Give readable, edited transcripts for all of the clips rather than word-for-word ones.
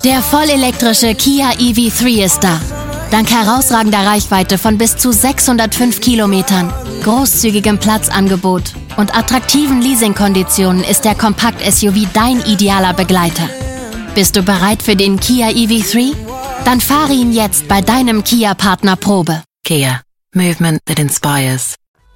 Der vollelektrische Kia EV3 ist da. Dank herausragender Reichweite von bis zu 605 Kilometern, großzügigem Platzangebot und attraktiven Leasingkonditionen ist der Kompakt-SUV dein idealer Begleiter. Bist du bereit für den Kia EV3? Dann fahre ihn jetzt bei deinem Kia-Partner Probe. Kia. Movement that inspires.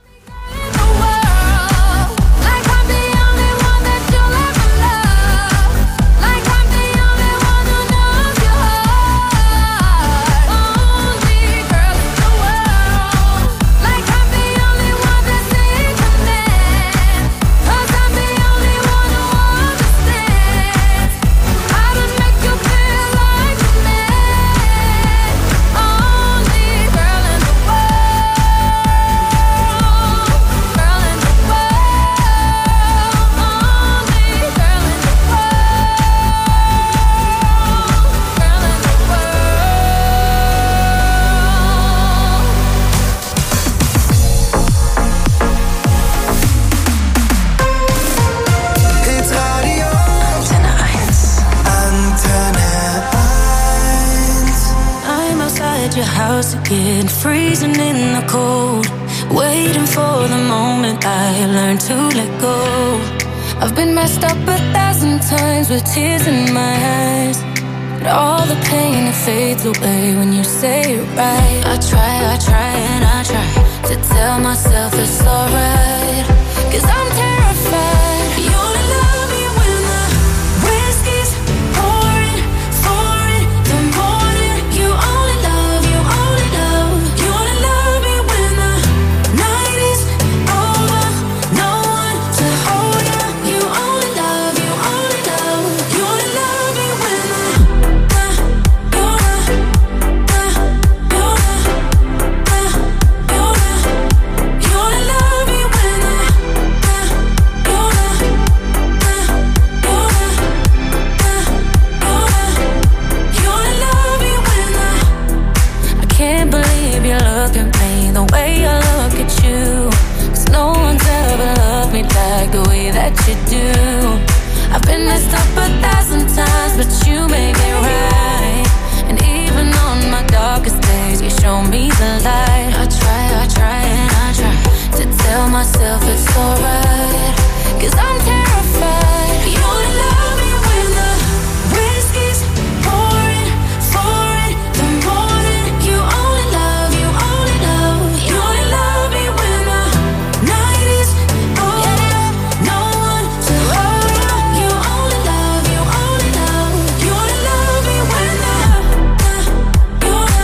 Again, freezing in the cold, waiting for the moment I learn to let go. I've been messed up 1,000 times with tears in my eyes, but all the pain, it fades away when you say it right. I try and I try to tell myself it's alright, 'cause I'm terrified. You only love me when the whiskey's pouring, pouring the morning. You only love, you only love, you only love me when the night is over. No one to hold you. You only love, you only love, you only love me when like the way that you do. I've been messed up 1,000 times, but you make it right. And even on my darkest days, you show me the light. I try and I try to tell myself it's alright, 'cause I'm terrified. You only love me when the whiskey's pouring, pouring the morning. You only love, you only love, you only love me when the night is over. No one to hold you. You only love, you only love, you only love me when the you only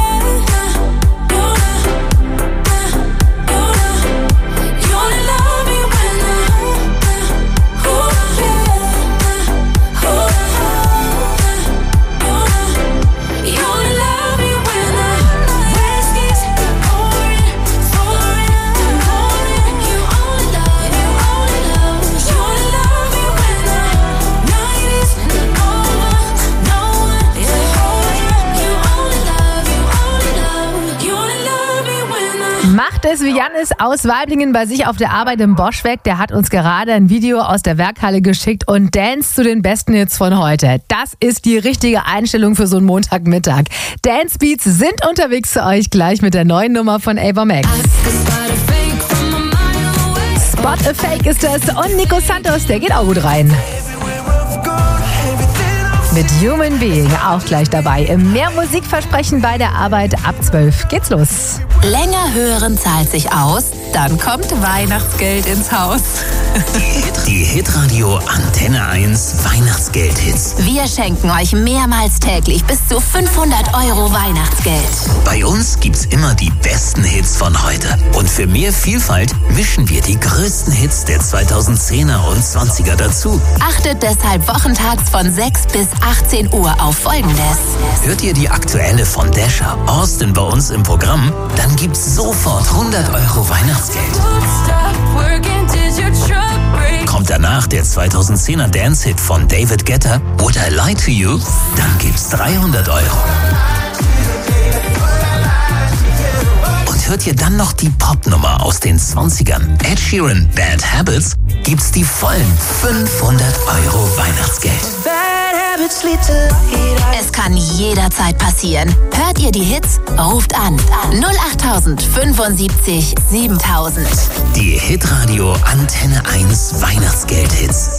love me when the you only love me when the whiskey's pouring, pouring the morning. You only love, you only love, you only love me when the night is over. No one to hold you. You only love, you only love, you only love me when the Macht es wie Jannis aus Weiblingen bei sich auf der Arbeit im Boschwerk. Der hat uns gerade ein Video aus der Werkhalle geschickt und Dance zu den besten Hits von heute. Das ist die richtige Einstellung für so einen Montagmittag. Dance Beats sind unterwegs zu euch gleich mit der neuen Nummer von Ava Max. Spot a Fake ist das und Nico Santos, der geht auch gut rein. Mit Human Being auch gleich dabei. Mehr Musikversprechen bei der Arbeit. Ab 12 geht's los. Länger hören zahlt sich aus, dann kommt Weihnachtsgeld ins Haus. Die Hitradio Antenne 1 Weihnachtsgeld-Hits. Wir schenken euch mehrmals täglich bis zu 500 € Weihnachtsgeld. Bei uns gibt's immer die besten Hits von heute. Und für mehr Vielfalt mischen wir die größten Hits der 2010er und 20er dazu. Achtet deshalb wochentags von 6 bis 18 Uhr auf Folgendes. Hört ihr die aktuelle von Dasher Austin bei uns im Programm, dann gibt's sofort 100 € Weihnachtsgeld. Kommt danach der 2010er Dance-Hit von David Guetta, Would I Lie to You? Dann gibt's 300 €. Und hört ihr dann noch die Popnummer aus den 20ern, Ed Sheeran, Bad Habits, gibt's die vollen 500 € Weihnachtsgeld. Es kann jederzeit passieren. Hört ihr die Hits? Ruft an. 08000 75 7000. Die Hitradio Antenne 1 Weihnachtsgeld-Hits.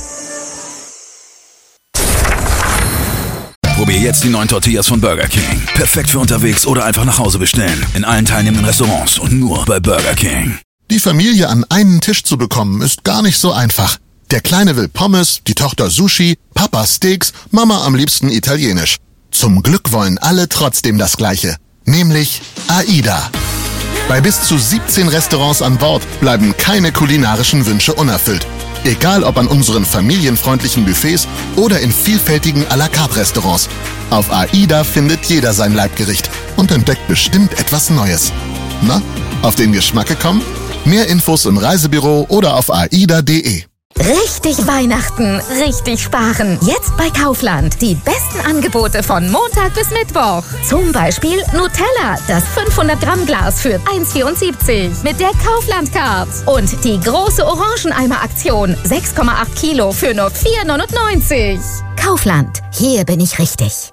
Probier jetzt die neuen Tortillas von Burger King. Perfekt für unterwegs oder einfach nach Hause bestellen. In allen teilnehmenden Restaurants und nur bei Burger King. Die Familie an einen Tisch zu bekommen, ist gar nicht so einfach. Der Kleine will Pommes, die Tochter Sushi, Papa Steaks, Mama am liebsten Italienisch. Zum Glück wollen alle trotzdem das Gleiche, nämlich AIDA. Bei bis zu 17 Restaurants an Bord bleiben keine kulinarischen Wünsche unerfüllt. Egal ob an unseren familienfreundlichen Buffets oder in vielfältigen à la carte Restaurants. Auf AIDA findet jeder sein Leibgericht und entdeckt bestimmt etwas Neues. Na, auf den Geschmack gekommen? Mehr Infos im Reisebüro oder auf aida.de. Richtig Weihnachten, richtig sparen. Jetzt bei Kaufland. Die besten Angebote von Montag bis Mittwoch. Zum Beispiel Nutella, das 500 Gramm Glas für 1,74 mit der Kaufland-Card. Und die große Orangeneimer-Aktion, 6,8 Kilo für nur 4,99. Kaufland, hier bin ich richtig.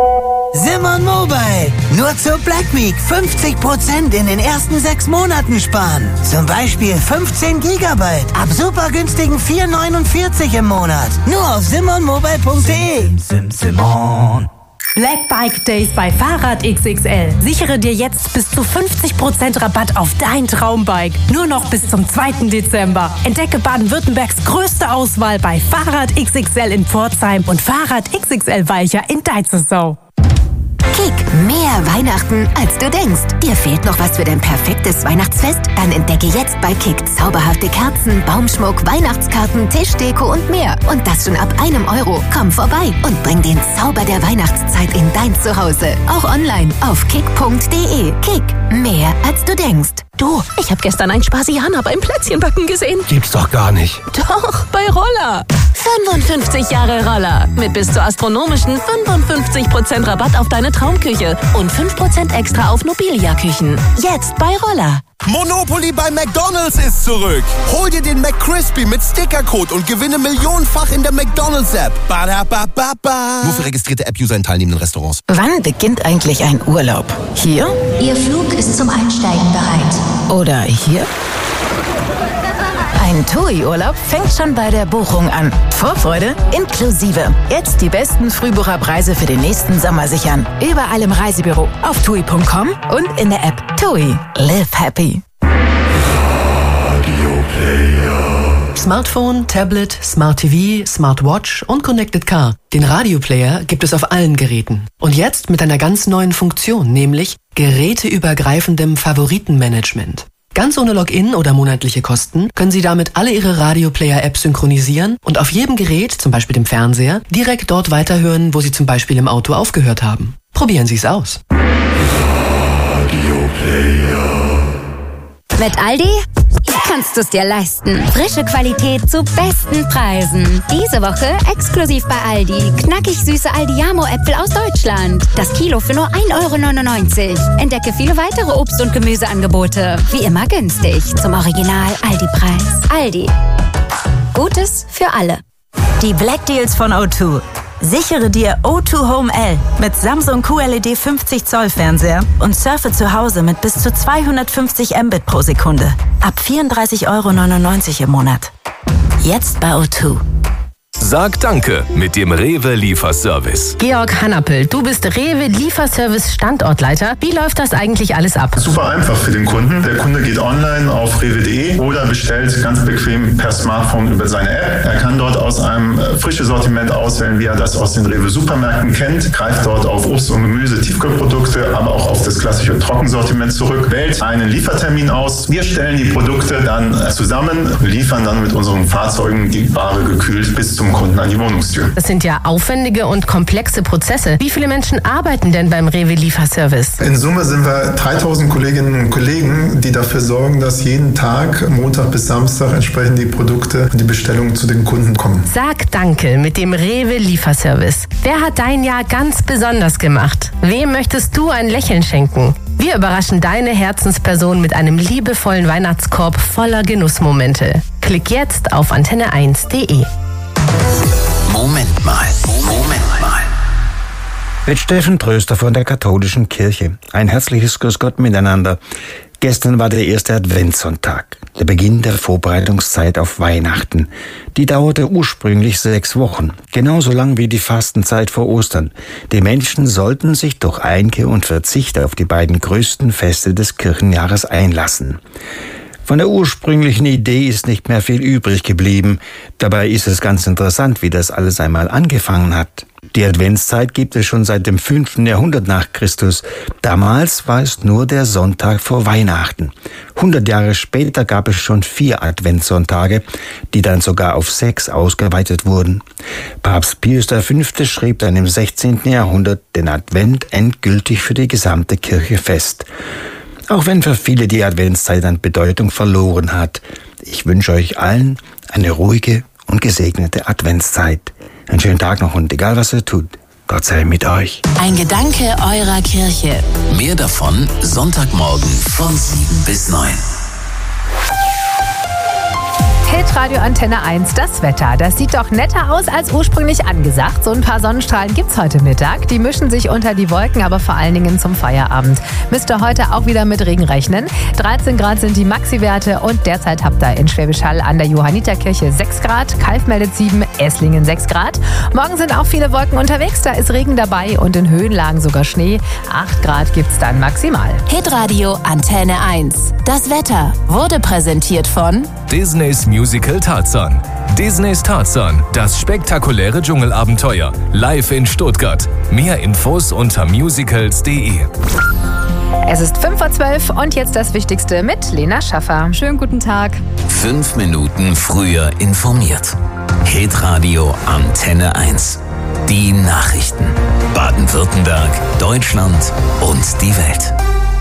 Simon Mobile. Nur zur Black Week 50% in den ersten 6 Monaten sparen. Zum Beispiel 15 Gigabyte ab super günstigen 4,49 im Monat. Nur auf simonmobile.de. Simon. Black Bike Days bei Fahrrad XXL. Sichere dir jetzt bis zu 50% Rabatt auf dein Traumbike. Nur noch bis zum 2. Dezember. Entdecke Baden-Württembergs größte Auswahl bei Fahrrad XXL in Pforzheim und Fahrrad XXL Weicher in Deitzelsau. Kick, mehr Weihnachten, als du denkst. Dir fehlt noch was für dein perfektes Weihnachtsfest? Dann entdecke jetzt bei Kick zauberhafte Kerzen, Baumschmuck, Weihnachtskarten, Tischdeko und mehr. Und das schon ab €1. Komm vorbei und bring den Zauber der Weihnachtszeit in dein Zuhause. Auch online auf kick.de. Kick, mehr als du denkst. Du, ich habe gestern einen Spasianer beim Plätzchenbacken gesehen. Gibt's doch gar nicht. Doch, bei Roller. 55 Jahre Roller. Mit bis zu astronomischen 55% Rabatt auf deine Traumküche und 5% extra auf Nobilia-Küchen. Jetzt bei Roller. Monopoly bei McDonald's ist zurück. Hol dir den McCrispy mit Stickercode und gewinne millionenfach in der McDonald's-App. Badabababa. Nur für registrierte App-User in teilnehmenden Restaurants. Wann beginnt eigentlich ein Urlaub? Hier? Ihr Flug ist zum Einsteigen bereit. Oder hier? Ein TUI-Urlaub fängt schon bei der Buchung an. Vorfreude inklusive. Jetzt die besten Frühbucherpreise für den nächsten Sommer sichern. Überall im Reisebüro, auf TUI.com und in der App TUI. Live happy. Smartphone, Tablet, Smart TV, Smartwatch und Connected Car. Den Radioplayer gibt es auf allen Geräten. Und jetzt mit einer ganz neuen Funktion, nämlich geräteübergreifendem Favoritenmanagement. Ganz ohne Login oder monatliche Kosten können Sie damit alle Ihre Radioplayer-Apps synchronisieren und auf jedem Gerät, zum Beispiel dem Fernseher, direkt dort weiterhören, wo Sie zum Beispiel im Auto aufgehört haben. Probieren Sie es aus. Mit Aldi kannst du es dir leisten. Frische Qualität zu besten Preisen. Diese Woche exklusiv bei Aldi. Knackig süße Aldiamo-Äpfel aus Deutschland. Das Kilo für nur 1,99 €. Entdecke viele weitere Obst- und Gemüseangebote. Wie immer günstig. Zum Original Aldi-Preis. Aldi. Gutes für alle. Die Black Deals von O2. Sichere dir O2 Home L mit Samsung QLED 50 Zoll Fernseher und surfe zu Hause mit bis zu 250 Mbit pro Sekunde. Ab 34,99 € im Monat. Jetzt bei O2. Sag Danke mit dem Rewe Lieferservice. Georg Hannappel, du bist Rewe Lieferservice Standortleiter. Wie läuft das eigentlich alles ab? Super einfach für den Kunden. Der Kunde geht online auf rewe.de oder bestellt ganz bequem per Smartphone über seine App. Er kann dort aus einem frischen Sortiment auswählen, wie er das aus den Rewe Supermärkten kennt, greift dort auf Obst und Gemüse, Tiefkühlprodukte, aber auch auf das klassische Trockensortiment zurück, wählt einen Liefertermin aus. Wir stellen die Produkte dann zusammen, liefern dann mit unseren Fahrzeugen die Ware gekühlt bis zum Kunden an die Wohnungstür. Das sind ja aufwendige und komplexe Prozesse. Wie viele Menschen arbeiten denn beim Rewe Lieferservice? In Summe sind wir 3000 Kolleginnen und Kollegen, die dafür sorgen, dass jeden Tag, Montag bis Samstag, entsprechend die Produkte und die Bestellungen zu den Kunden kommen. Sag Danke mit dem Rewe Lieferservice. Wer hat dein Jahr ganz besonders gemacht? Wem möchtest du ein Lächeln schenken? Wir überraschen deine Herzensperson mit einem liebevollen Weihnachtskorb voller Genussmomente. Klick jetzt auf antenne1.de. Moment mal. Mit Steffen Tröster von der Katholischen Kirche. Ein herzliches Grüß Gott miteinander. Gestern war der erste Adventssonntag, der Beginn der Vorbereitungszeit auf Weihnachten. Die dauerte ursprünglich 6 Wochen, genauso lang wie die Fastenzeit vor Ostern. Die Menschen sollten sich durch Einkehr und Verzicht auf die beiden größten Feste des Kirchenjahres einlassen. Von der ursprünglichen Idee ist nicht mehr viel übrig geblieben. Dabei ist es ganz interessant, wie das alles einmal angefangen hat. Die Adventszeit gibt es schon seit dem 5. Jahrhundert nach Christus. Damals war es nur der Sonntag vor Weihnachten. 100 Jahre später gab es schon 4 Adventssonntage, die dann sogar auf 6 ausgeweitet wurden. Papst Pius V. schrieb dann im 16. Jahrhundert den Advent endgültig für die gesamte Kirche fest. Auch wenn für viele die Adventszeit an Bedeutung verloren hat. Ich wünsche euch allen eine ruhige und gesegnete Adventszeit. Einen schönen Tag noch und egal was ihr tut, Gott sei mit euch. Ein Gedanke eurer Kirche. Mehr davon Sonntagmorgen von 7 bis 9. Hitradio Antenne 1, das Wetter. Das sieht doch netter aus als ursprünglich angesagt. So ein paar Sonnenstrahlen gibt's heute Mittag. Die mischen sich unter die Wolken, aber vor allen Dingen zum Feierabend. Müsst ihr heute auch wieder mit Regen rechnen. 13 Grad sind die Maxi-Werte und derzeit habt ihr in Schwäbisch Hall an der Johanniterkirche 6 Grad, Kalf meldet 7, Esslingen 6 Grad. Morgen sind auch viele Wolken unterwegs, da ist Regen dabei und in Höhenlagen sogar Schnee. 8 Grad gibt's dann maximal. Hitradio Antenne 1. Das Wetter wurde präsentiert von Disneys Musical Tarzan. Disneys Tarzan, das spektakuläre Dschungelabenteuer. Live in Stuttgart. Mehr Infos unter musicals.de. Es ist 5:12 und jetzt das Wichtigste mit Lena Schaffer. Schönen guten Tag. 5 Minuten früher informiert. Hitradio Antenne 1. Die Nachrichten. Baden-Württemberg, Deutschland und die Welt.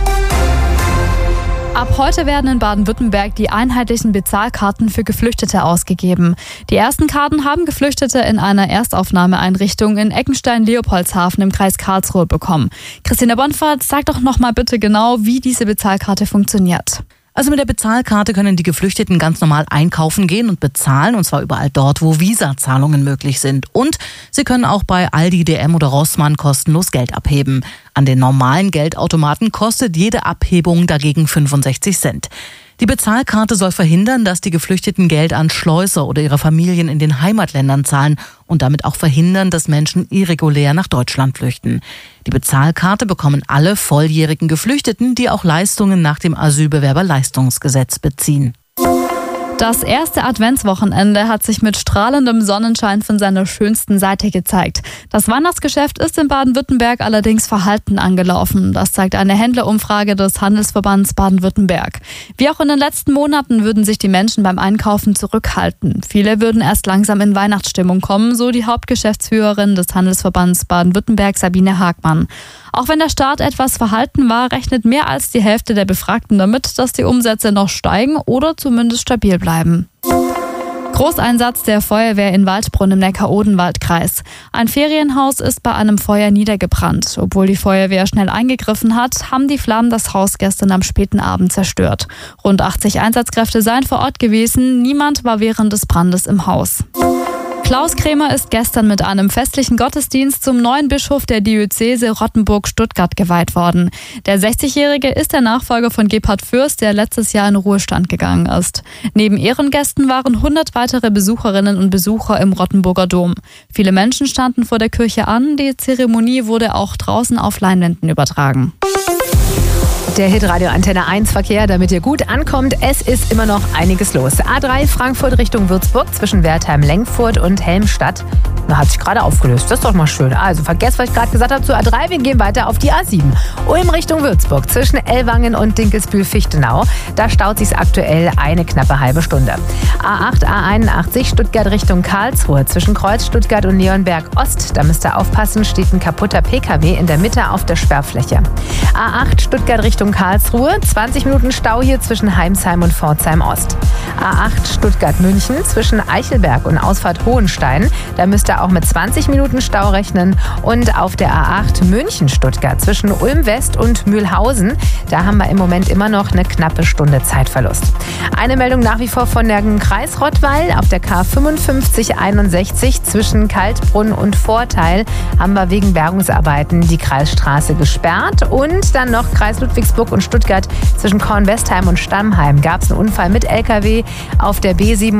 Ab heute werden in Baden-Württemberg die einheitlichen Bezahlkarten für Geflüchtete ausgegeben. Die ersten Karten haben Geflüchtete in einer Erstaufnahmeeinrichtung in Eckenstein-Leopoldshafen im Kreis Karlsruhe bekommen. Christina Bonfahrt, sag doch noch mal bitte genau, wie diese Bezahlkarte funktioniert. Also mit der Bezahlkarte können die Geflüchteten ganz normal einkaufen gehen und bezahlen, und zwar überall dort, wo Visa-Zahlungen möglich sind. Und sie können auch bei Aldi, DM oder Rossmann kostenlos Geld abheben. An den normalen Geldautomaten kostet jede Abhebung dagegen 65 Cent. Die Bezahlkarte soll verhindern, dass die Geflüchteten Geld an Schleuser oder ihre Familien in den Heimatländern zahlen und damit auch verhindern, dass Menschen irregulär nach Deutschland flüchten. Die Bezahlkarte bekommen alle volljährigen Geflüchteten, die auch Leistungen nach dem Asylbewerberleistungsgesetz beziehen. Das erste Adventswochenende hat sich mit strahlendem Sonnenschein von seiner schönsten Seite gezeigt. Das Weihnachtsgeschäft ist in Baden-Württemberg allerdings verhalten angelaufen. Das zeigt eine Händlerumfrage des Handelsverbands Baden-Württemberg. Wie auch in den letzten Monaten würden sich die Menschen beim Einkaufen zurückhalten. Viele würden erst langsam in Weihnachtsstimmung kommen, so die Hauptgeschäftsführerin des Handelsverbands Baden-Württemberg, Sabine Hagmann. Auch wenn der Start etwas verhalten war, rechnet mehr als die Hälfte der Befragten damit, dass die Umsätze noch steigen oder zumindest stabil bleiben. Großeinsatz der Feuerwehr in Waldbrunn im Neckar-Odenwald-Kreis. Ein Ferienhaus ist bei einem Feuer niedergebrannt. Obwohl die Feuerwehr schnell eingegriffen hat, haben die Flammen das Haus gestern am späten Abend zerstört. Rund 80 Einsatzkräfte seien vor Ort gewesen. Niemand war während des Brandes im Haus. Klaus Krämer ist gestern mit einem festlichen Gottesdienst zum neuen Bischof der Diözese Rottenburg-Stuttgart geweiht worden. Der 60-Jährige ist der Nachfolger von Gebhard Fürst, der letztes Jahr in Ruhestand gegangen ist. Neben Ehrengästen waren 100 weitere Besucherinnen und Besucher im Rottenburger Dom. Viele Menschen standen vor der Kirche an. Die Zeremonie wurde auch draußen auf Leinwänden übertragen. Der Hitradio Antenne 1 Verkehr, damit ihr gut ankommt. Es ist immer noch einiges los. A3 Frankfurt Richtung Würzburg zwischen Wertheim-Lenkfurt und Helmstadt. Da hat sich gerade aufgelöst. Das ist doch mal schön. Also vergesst, was ich gerade gesagt habe zu A3. Wir gehen weiter auf die A7. Ulm Richtung Würzburg zwischen Ellwangen und Dinkelsbühl-Fichtenau. Da staut sich aktuell eine knappe halbe Stunde. A8, A81 Stuttgart Richtung Karlsruhe zwischen Kreuz Stuttgart und Leonberg Ost. Da müsst ihr aufpassen, steht ein kaputter PKW in der Mitte auf der Sperrfläche. A8 Stuttgart Richtung Karlsruhe, 20 Minuten Stau hier zwischen Heimsheim und Pforzheim Ost. A8 Stuttgart-München zwischen Eichelberg und Ausfahrt Hohenstein. Da müsst ihr auch mit 20 Minuten Stau rechnen. Und auf der A8 München-Stuttgart zwischen Ulm-West und Mühlhausen, da haben wir im Moment immer noch eine knappe Stunde Zeitverlust. Eine Meldung nach wie vor von der Kreis Rottweil. Auf der K5561 zwischen Kaltbrunn und Vorteil haben wir wegen Bergungsarbeiten die Kreisstraße gesperrt. Und dann noch Kreis Ludwigsburg und Stuttgart zwischen Kornwestheim und Stammheim gab es einen Unfall mit LKW auf der B7